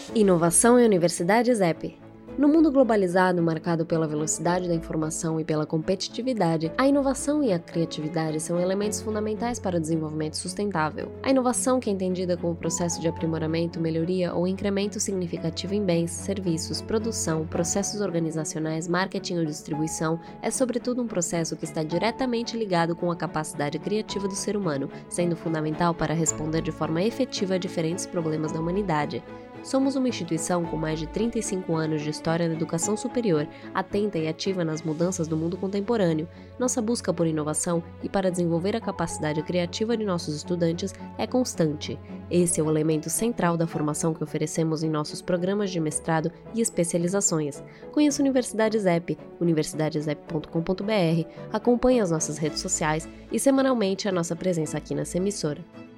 Inovação e Universidades EP. No mundo globalizado, marcado pela velocidade da informação e pela competitividade, a inovação e a criatividade são elementos fundamentais para o desenvolvimento sustentável. A inovação, que é entendida como processo de aprimoramento, melhoria ou incremento significativo em bens, serviços, produção, processos organizacionais, marketing ou distribuição, é sobretudo um processo que está diretamente ligado com a capacidade criativa do ser humano, sendo fundamental para responder de forma efetiva a diferentes problemas da humanidade. Somos uma instituição com mais de 35 anos de história na educação superior, atenta e ativa nas mudanças do mundo contemporâneo. Nossa busca por inovação e para desenvolver a capacidade criativa de nossos estudantes é constante. Esse é o elemento central da formação que oferecemos em nossos programas de mestrado e especializações. Conheça Universidades EP, universidadesep.com.br, acompanhe as nossas redes sociais e semanalmente a nossa presença aqui nessa emissora.